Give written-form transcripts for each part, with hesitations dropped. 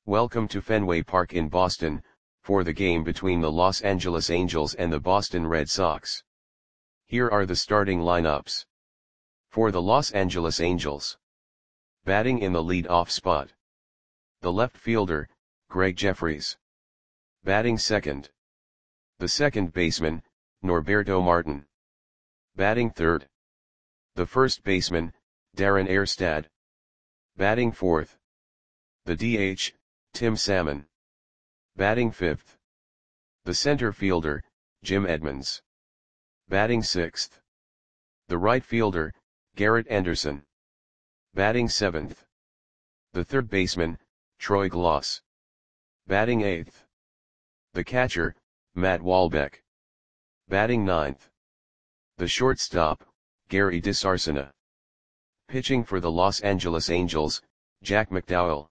Welcome to Fenway Park in Boston, for the game between the Los Angeles Angels and the Boston Red Sox. Here are the starting lineups. For the Los Angeles Angels. Batting in the lead-off spot. The left fielder, Gregg Jefferies. Batting second. The second baseman, Norberto Martin. Batting third. The first baseman, Darren Erstad. Batting fourth. The DH, Tim Salmon. Batting fifth. The center fielder, Jim Edmonds. Batting sixth. The right fielder, Garrett Anderson. Batting seventh. The third baseman, Troy Glaus. Batting eighth. The catcher, Matt Wahlbeck. Batting ninth. The shortstop, Gary DeSarcina. Pitching for the Los Angeles Angels, Jack McDowell.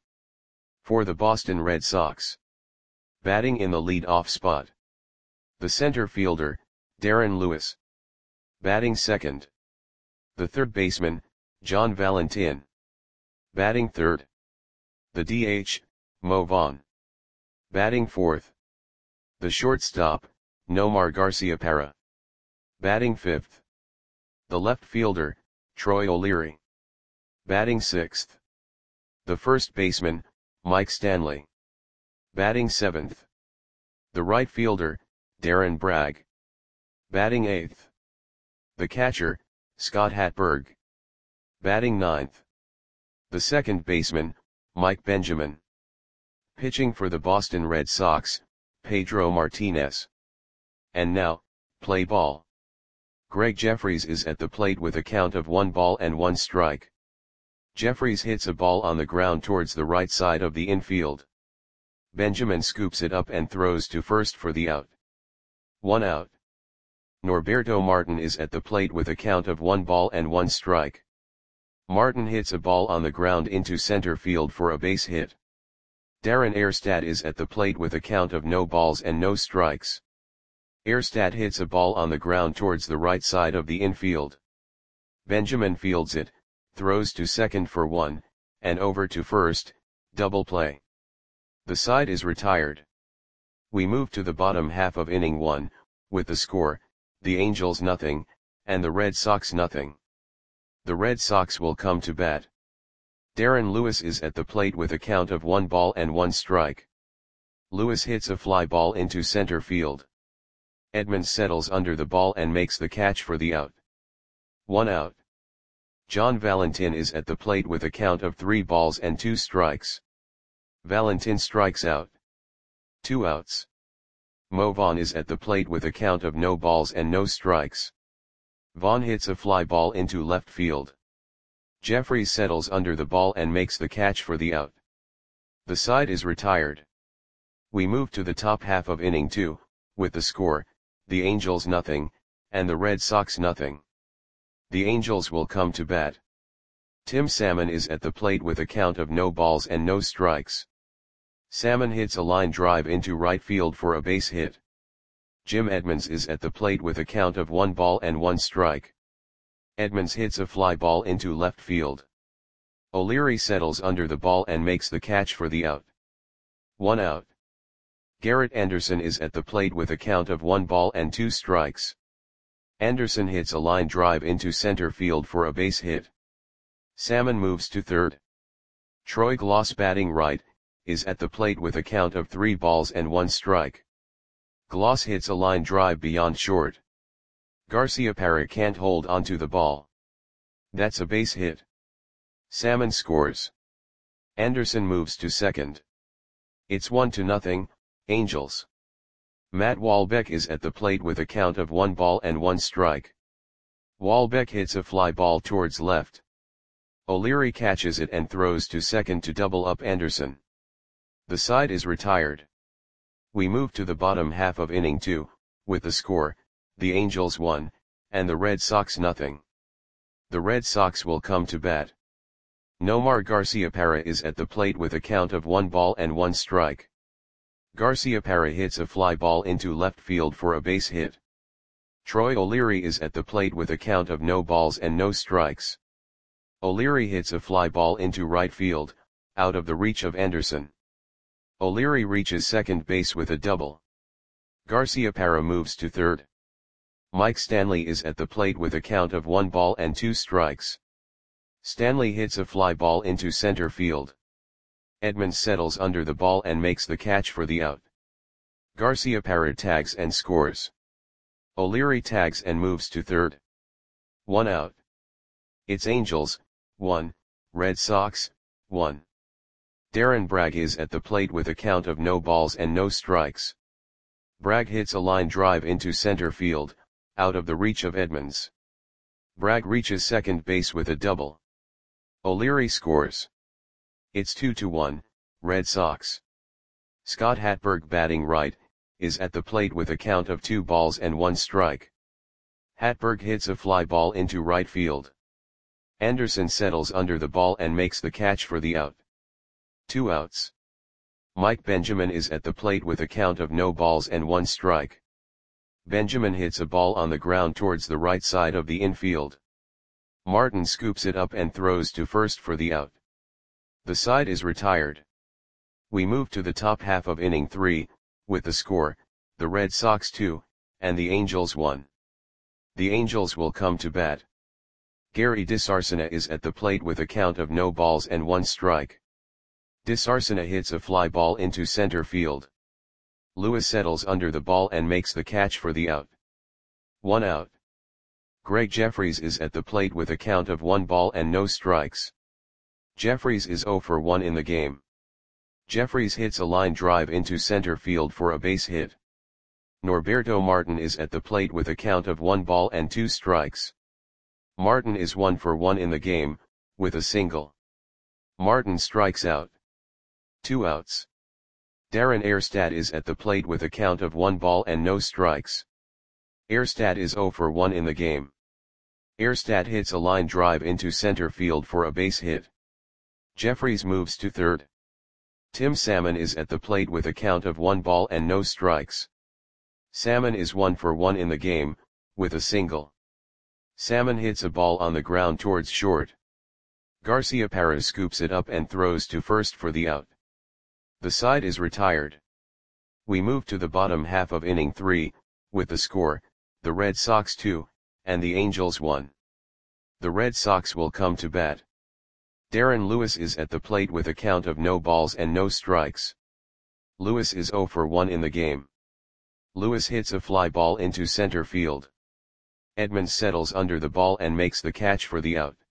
For the Boston Red Sox. Batting in the lead-off spot. The center fielder, Darren Lewis. Batting second. The third baseman, John Valentin. Batting third. The DH, Mo Vaughn. Batting fourth. The shortstop, Nomar Garciaparra. Batting fifth. The left fielder, Troy O'Leary. Batting sixth. The first baseman, Mike Stanley. Batting seventh. The right fielder, Darren Bragg. Batting eighth. The catcher, Scott Hatberg. Batting ninth. The second baseman, Mike Benjamin. Pitching for the Boston Red Sox, Pedro Martinez. And now, play ball. Gregg Jefferies is at the plate with a count of 1 strike. Jefferies hits a ball on the ground towards the right side of the infield. Benjamin scoops it up and throws to first for the out. 1 out. Norberto Martin is at the plate with a count of 1 strike. Martin hits a ball on the ground into center field for a base hit. Darren Erstad is at the plate with a count of 0 strikes. Erstad hits a ball on the ground towards the right side of the infield. Benjamin fields it, throws to second for 1, and over to first, double play. The side is retired. We move to the bottom half of inning 1, with the score, the Angels 0, and the Red Sox 0. The Red Sox will come to bat. Darren Lewis is at the plate with a count of 1 strike. Lewis hits a fly ball into center field. Edmonds settles under the ball and makes the catch for the out. 1 out. John Valentin is at the plate with a count of 3 strikes. Valentin strikes out. 2 outs. Mo Vaughn is at the plate with a count of no strikes. Vaughn hits a fly ball into left field. Jefferies settles under the ball and makes the catch for the out. The side is retired. We move to the top half of inning 2, with the score, the Angels 0, and the Red Sox 0. The Angels will come to bat. Tim Salmon is at the plate with a count of no strikes. Salmon hits a line drive into right field for a base hit. Jim Edmonds is at the plate with a count of 1 strike. Edmonds hits a fly ball into left field. O'Leary settles under the ball and makes the catch for the out. 1 out. Garrett Anderson is at the plate with a count of 1 strikes. Anderson hits a line drive into center field for a base hit. Salmon moves to third. Troy Glaus, batting right, is at the plate with a count of 3 strike. Glaus hits a line drive beyond short. Garciaparra can't hold onto the ball. That's a base hit. Salmon scores. Anderson moves to second. It's 1-0, Angels. Matt Wahlbeck is at the plate with a count of 1 strike. Wahlbeck hits a fly ball towards left. O'Leary catches it and throws to second to double up Anderson. The side is retired. We move to the bottom half of inning 2, with the score, the Angels 1, and the Red Sox 0. The Red Sox will come to bat. Nomar Garciaparra is at the plate with a count of 1 strike. Garciaparra hits a fly ball into left field for a base hit. Troy O'Leary is at the plate with a count of no strikes. O'Leary hits a fly ball into right field, out of the reach of Anderson. O'Leary reaches second base with a double. Garciaparra moves to third. Mike Stanley is at the plate with a count of 1 ball and 2 strikes. Stanley hits a fly ball into center field. Edmonds settles under the ball and makes the catch for the out. Garciaparra tags and scores. O'Leary tags and moves to third. 1 out. It's Angels, 1, Red Sox, 1. Darren Bragg is at the plate with a count of no balls and no strikes. Bragg hits a line drive into center field, out of the reach of Edmonds. Bragg reaches second base with a double. O'Leary scores. It's 2-1, Red Sox. Scott Hatberg, batting right, is at the plate with a count of 2 balls and 1 strike. Hatberg hits a fly ball into right field. Anderson settles under the ball and makes the catch for the out. 2 outs. Mike Benjamin is at the plate with a count of no balls and 1 strike. Benjamin hits a ball on the ground towards the right side of the infield. Martin scoops it up and throws to first for the out. The side is retired. We move to the top half of inning 3, with the score, the Red Sox 2, and the Angels 1. The Angels will come to bat. Gary DeSarcina is at the plate with a count of no balls and 1 strike. DeSarcina hits a fly ball into center field. Lewis settles under the ball and makes the catch for the out. 1 out. Greg Jeffries is at the plate with a count of 1 ball and no strikes. Jeffries is 0 for 1 in the game. Jeffries hits a line drive into center field for a base hit. Norberto Martin is at the plate with a count of 1 ball and 2 strikes. Martin is 1 for 1 in the game, with a single. Martin strikes out. 2 outs. Darren Erstad is at the plate with a count of 1 ball and no strikes. Erstad is 0 for 1 in the game. Erstad hits a line drive into center field for a base hit. Jeffries moves to third. Tim Salmon is at the plate with a count of 1 ball and no strikes. Salmon is 1 for 1 in the game, with a single. Salmon hits a ball on the ground towards short. Garciaparra scoops it up and throws to first for the out. The side is retired. We move to the bottom half of inning 3, with the score, the Red Sox 2, and the Angels 1. The Red Sox will come to bat. Darren Lewis is at the plate with a count of no balls and no strikes. Lewis is 0 for 1 in the game. Lewis hits a fly ball into center field. Edmonds settles under the ball and makes the catch for the out.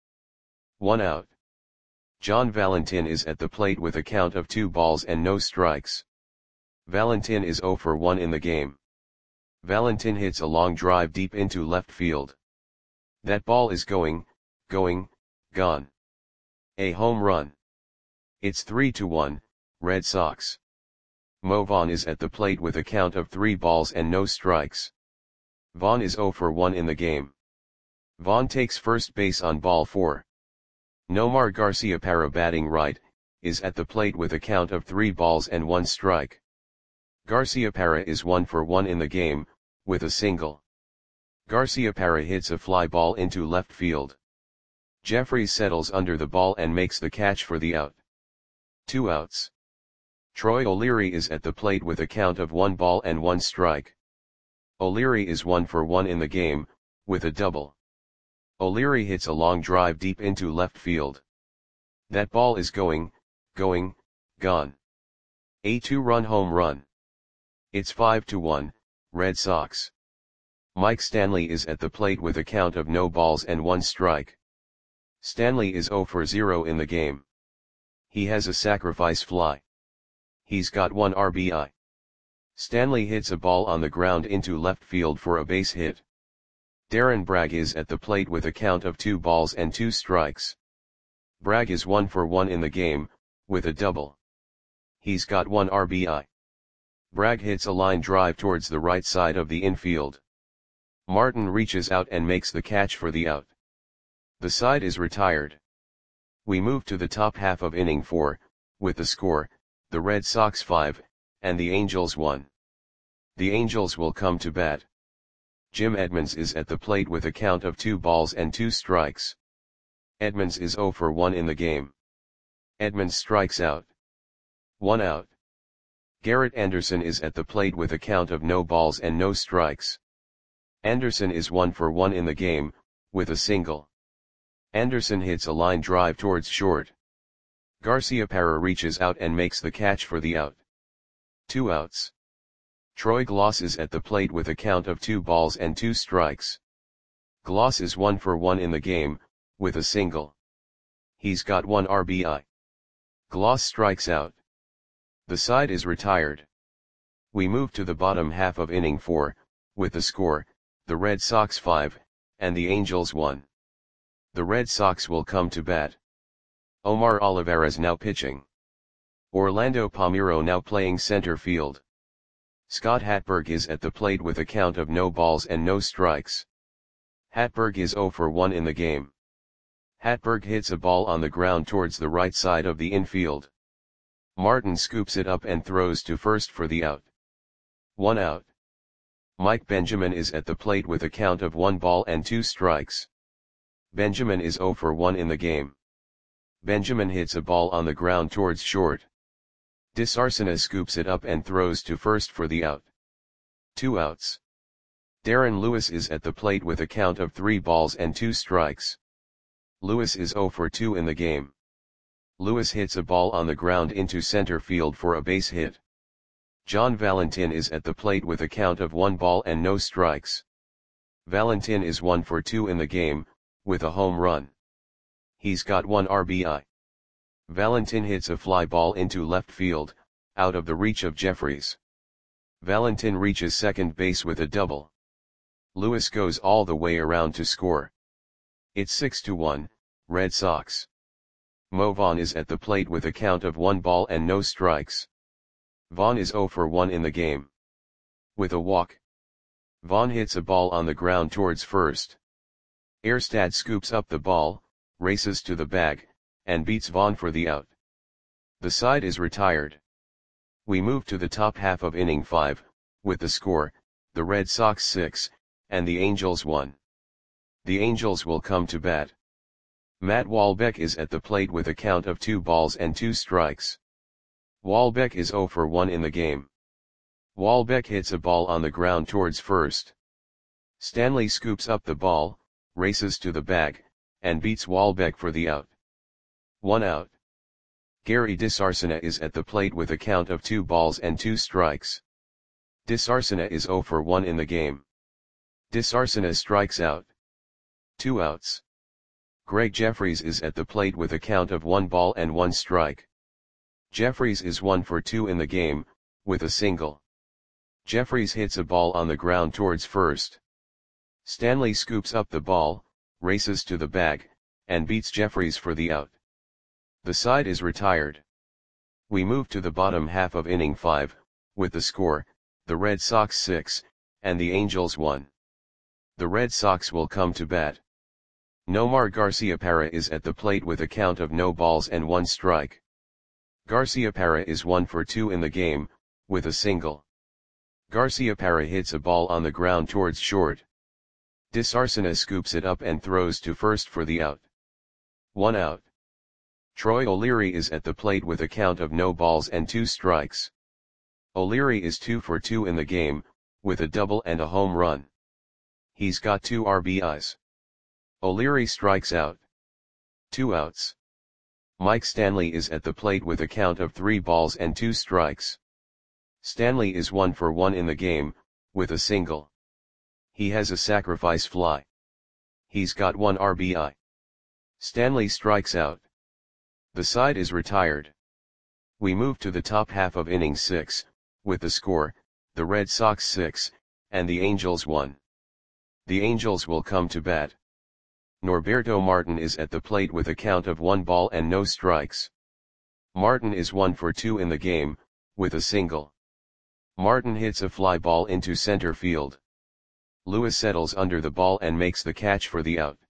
1 out. John Valentin is at the plate with a count of 2 balls and no strikes. Valentin is 0 for 1 in the game. Valentin hits a long drive deep into left field. That ball is going, gone. A home run. It's 3-1, Red Sox. Mo Vaughn is at the plate with a count of 3 balls and no strikes. Vaughn is 0 for 1 in the game. Vaughn takes first base on ball 4. Nomar Garciaparra, batting right, is at the plate with a count of 3 balls and 1 strike. Garciaparra is 1 for 1 in the game, with a single. Garciaparra hits a fly ball into left field. Jeffries settles under the ball and makes the catch for the out. 2 outs. Troy O'Leary is at the plate with a count of 1 ball and 1 strike. O'Leary is 1 for 1 in the game, with a double. O'Leary hits a long drive deep into left field. That ball is going, gone. A 2-run home run. It's 5-1, Red Sox. Mike Stanley is at the plate with a count of no balls and 1 strike. Stanley is 0 for 0 in the game. He has a sacrifice fly. He's got 1 RBI. Stanley hits a ball on the ground into left field for a base hit. Darren Bragg is at the plate with a count of 2 balls and 2 strikes. Bragg is 1 for 1 in the game, with a double. He's got 1 RBI. Bragg hits a line drive towards the right side of the infield. Martin reaches out and makes the catch for the out. The side is retired. We move to the top half of inning 4, with the score, the Red Sox 5, and the Angels 1. The Angels will come to bat. Jim Edmonds is at the plate with a count of 2 balls and 2 strikes. Edmonds is 0 for 1 in the game. Edmonds strikes out. 1 out. Garrett Anderson is at the plate with a count of no balls and no strikes. Anderson is 1 for 1 in the game, with a single. Anderson hits a line drive towards short. Garciaparra reaches out and makes the catch for the out. 2 outs. Troy Glaus is at the plate with a count of 2 balls and 2 strikes. Glaus is 1 for 1 in the game, with a single. He's got 1 RBI. Glaus strikes out. The side is retired. We move to the bottom half of inning 4, with the score, the Red Sox 5, and the Angels 1. The Red Sox will come to bat. Omar Olivares now pitching. Orlando Palmeiro now playing center field. Scott Hatberg is at the plate with a count of no balls and no strikes. Hatberg is 0 for 1 in the game. Hatberg hits a ball on the ground towards the right side of the infield. Martin scoops it up and throws to first for the out. 1 out. Mike Benjamin is at the plate with a count of 1 ball and 2 strikes. Benjamin is 0 for 1 in the game. Benjamin hits a ball on the ground towards short. DeSarcina scoops it up and throws to first for the out. 2 outs. Darren Lewis is at the plate with a count of 3 balls and 2 strikes. Lewis is 0 for 2 in the game. Lewis hits a ball on the ground into center field for a base hit. John Valentin is at the plate with a count of 1 ball and no strikes. Valentin is 1 for 2 in the game, with a home run. He's got 1 RBI. Valentin hits a fly ball into left field, out of the reach of Jeffries. Valentin reaches second base with a double. Lewis goes all the way around to score. It's 6-1, Red Sox. Mo Vaughn is at the plate with a count of 1 ball and no strikes. Vaughn is 0 for 1 in the game. With a walk. Vaughn hits a ball on the ground towards first. Erstad scoops up the ball, races to the bag, and beats Vaughn for the out. The side is retired. We move to the top half of inning 5, with the score, the Red Sox 6, and the Angels 1. The Angels will come to bat. Matt Walbeck is at the plate with a count of 2 balls and 2 strikes. Walbeck is 0 for 1 in the game. Walbeck hits a ball on the ground towards first. Stanley scoops up the ball, races to the bag, and beats Walbeck for the out. 1 out. Gary DeSarcina is at the plate with a count of 2 balls and 2 strikes. DeSarcina is 0 for 1 in the game. DeSarcina strikes out. 2 outs. Greg Jeffries is at the plate with a count of 1 ball and 1 strike. Jeffries is 1 for 2 in the game, with a single. Jeffries hits a ball on the ground towards first. Stanley scoops up the ball, races to the bag, and beats Jeffries for the out. The side is retired. We move to the bottom half of inning 5, with the score, the Red Sox 6, and the Angels 1. The Red Sox will come to bat. Nomar Garciaparra is at the plate with a count of no balls and 1 strike. Garciaparra is 1 for 2 in the game, with a single. Garciaparra hits a ball on the ground towards short. DeSarcina scoops it up and throws to first for the out. 1 out. Troy O'Leary is at the plate with a count of no balls and 2 strikes. O'Leary is 2 for 2 in the game, with a double and a home run. He's got 2 RBIs. O'Leary strikes out. 2 outs. Mike Stanley is at the plate with a count of 3 balls and 2 strikes. Stanley is 1 for 1 in the game, with a single. He has a sacrifice fly. He's got 1 RBI. Stanley strikes out. The side is retired. We move to the top half of inning 6, with the score, the Red Sox 6, and the Angels 1. The Angels will come to bat. Norberto Martin is at the plate with a count of 1 ball and no strikes. Martin is 1 for 2 in the game, with a single. Martin hits a fly ball into center field. Lewis settles under the ball and makes the catch for the out.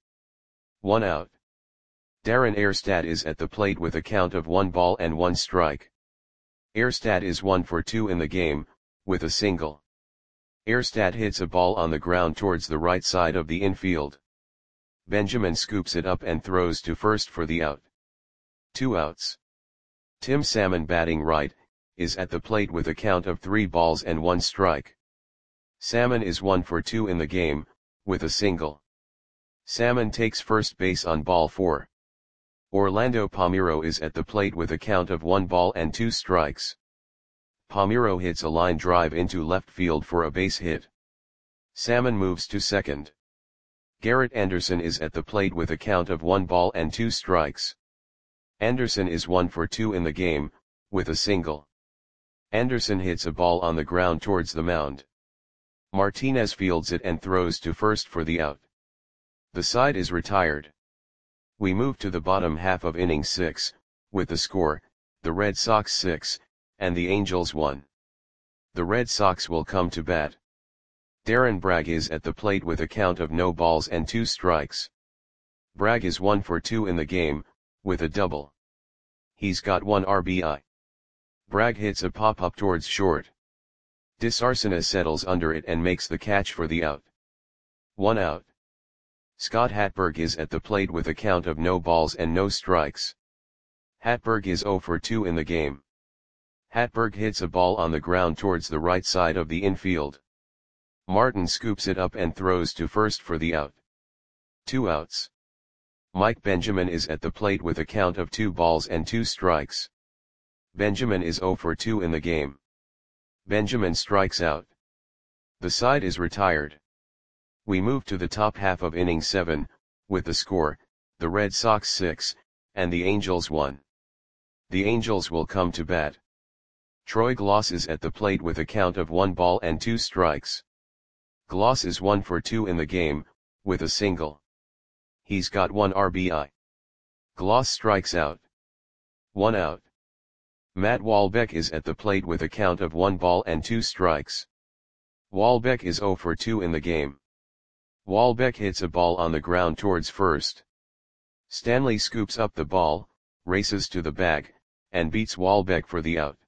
1 out. Darren Erstad is at the plate with a count of 1 ball and 1 strike. Erstad is 1 for 2 in the game, with a single. Erstad hits a ball on the ground towards the right side of the infield. Benjamin scoops it up and throws to first for the out. 2 outs. Tim Salmon batting right, is at the plate with a count of 3 balls and 1 strike. Salmon is 1 for 2 in the game, with a single. Salmon takes first base on ball 4. Orlando Palmeiro is at the plate with a count of 1 ball and 2 strikes. Palmeiro hits a line drive into left field for a base hit. Salmon moves to second. Garrett Anderson is at the plate with a count of 1 ball and 2 strikes. Anderson is 1 for 2 in the game, with a single. Anderson hits a ball on the ground towards the mound. Martinez fields it and throws to first for the out. The side is retired. We move to the bottom half of inning 6, with the score, the Red Sox 6, and the Angels 1. The Red Sox will come to bat. Darren Bragg is at the plate with a count of no balls and 2 strikes. Bragg is 1 for 2 in the game, with a double. He's got 1 RBI. Bragg hits a pop-up towards short. Disarcina settles under it and makes the catch for the out. 1 out. Scott Hatberg is at the plate with a count of no balls and no strikes. Hatberg is 0 for 2 in the game. Hatberg hits a ball on the ground towards the right side of the infield. Martin scoops it up and throws to first for the out. 2 outs. Mike Benjamin is at the plate with a count of 2 balls and 2 strikes. Benjamin is 0 for 2 in the game. Benjamin strikes out. The side is retired. We move to the top half of inning 7, with the score, the Red Sox 6, and the Angels 1. The Angels will come to bat. Troy Glaus is at the plate with a count of 1 ball and 2 strikes. Glaus is 1 for 2 in the game, with a single. He's got 1 RBI. Glaus strikes out. 1 out. Matt Walbeck is at the plate with a count of 1 ball and 2 strikes. Walbeck is 0 for 2 in the game. Walbeck hits a ball on the ground towards first. Stanley scoops up the ball, races to the bag, and beats Walbeck for the out.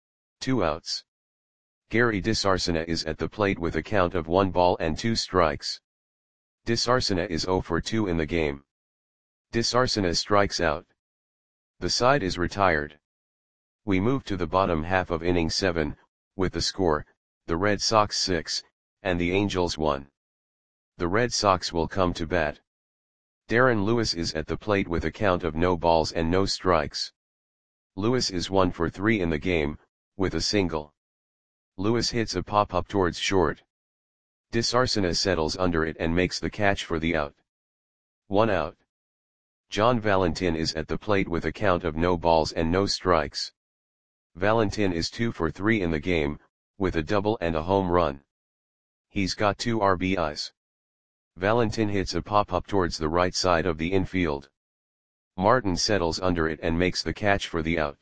2 outs. Gary Disarcina is at the plate with a count of 1 ball and 2 strikes. Disarcina is 0 for 2 in the game. Disarcina strikes out. The side is retired. We move to the bottom half of inning 7, with the score, the Red Sox 6, and the Angels 1. The Red Sox will come to bat. Darren Lewis is at the plate with a count of no balls and no strikes. Lewis is 1 for 3 in the game, with a single. Lewis hits a pop-up towards short. Disarcina settles under it and makes the catch for the out. 1 out. John Valentin is at the plate with a count of no balls and no strikes. Valentin is 2 for 3 in the game, with a double and a home run. He's got 2 RBIs. Valentin hits a pop-up towards the right side of the infield. Martin settles under it and makes the catch for the out.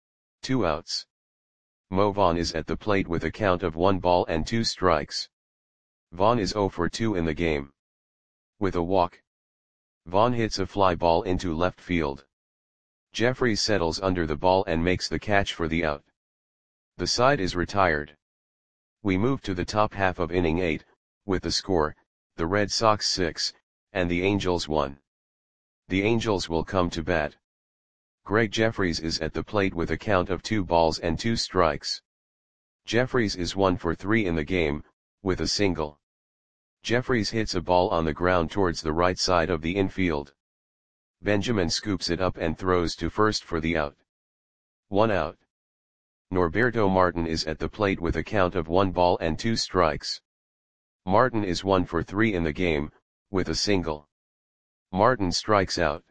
2 outs. Mo Vaughn is at the plate with a count of 1 ball and 2 strikes. Vaughn is 0 for 2 in the game. With a walk. Vaughn hits a fly ball into left field. Jeffries settles under the ball and makes the catch for the out. The side is retired. We move to the top half of inning 8, with the score, the Red Sox 6, and the Angels 1. The Angels will come to bat. Greg Jeffries is at the plate with a count of 2 balls and 2 strikes. Jeffries is 1 for 3 in the game, with a single. Jeffries hits a ball on the ground towards the right side of the infield. Benjamin scoops it up and throws to first for the out. 1 out. Norberto Martin is at the plate with a count of 1 ball and 2 strikes. Martin is 1 for 3 in the game, with a single. Martin strikes out.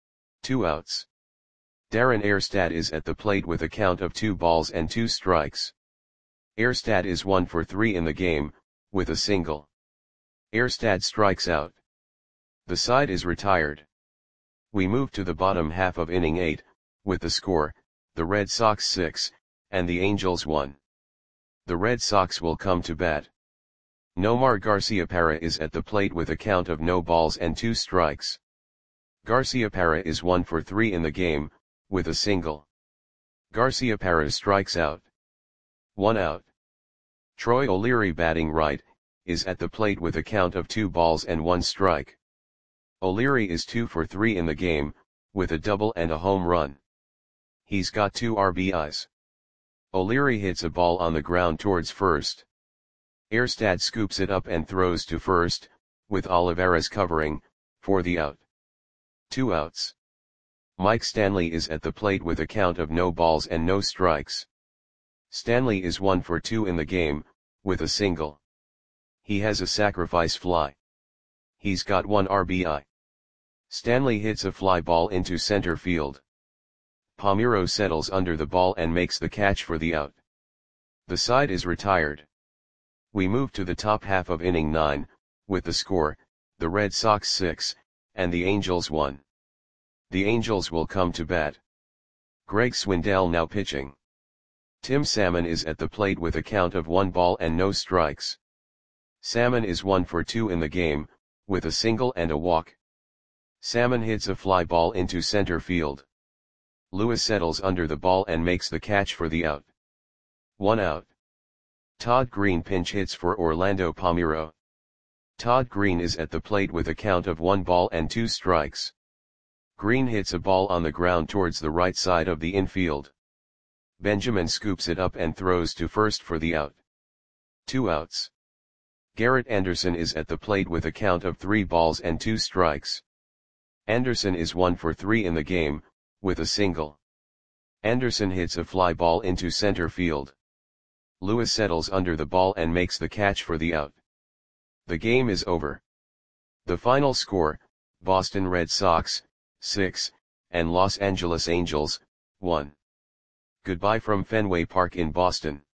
2 outs. Darren Erstad is at the plate with a count of 2 balls and 2 strikes. Erstad is 1 for 3 in the game, with a single. Erstad strikes out. The side is retired. We move to the bottom half of inning 8, with the score, the Red Sox 6, and the Angels 1. The Red Sox will come to bat. Nomar Garciaparra is at the plate with a count of no balls and 2 strikes. Garciaparra is 1 for 3 in the game, with a single. Garciaparra strikes out. 1 out. Troy O'Leary, batting right, is at the plate with a count of 2 balls and 1 strike. O'Leary is 2 for 3 in the game, with a double and a home run. He's got 2 RBIs. O'Leary hits a ball on the ground towards first. Erstad scoops it up and throws to first, with Olivares covering, for the out. 2 outs. Mike Stanley is at the plate with a count of no balls and no strikes. Stanley is 1 for 2 in the game, with a single. He has a sacrifice fly. He's got 1 RBI. Stanley hits a fly ball into center field. Palmeiro settles under the ball and makes the catch for the out. The side is retired. We move to the top half of inning 9, with the score, the Red Sox 6, and the Angels 1. The Angels will come to bat. Greg Swindell now pitching. Tim Salmon is at the plate with a count of 1 ball and no strikes. Salmon is 1 for 2 in the game, with a single and a walk. Salmon hits a fly ball into center field. Lewis settles under the ball and makes the catch for the out. 1 out. Todd Green pinch hits for Orlando Palmeiro. Todd Green is at the plate with a count of 1 ball and 2 strikes. Green hits a ball on the ground towards the right side of the infield. Benjamin scoops it up and throws to first for the out. 2 outs. Garrett Anderson is at the plate with a count of 3 balls and 2 strikes. Anderson is 1 for 3 in the game, with a single. Anderson hits a fly ball into center field. Lewis settles under the ball and makes the catch for the out. The game is over. The final score, Boston Red Sox, 6, and Los Angeles Angels, 1. Goodbye from Fenway Park in Boston.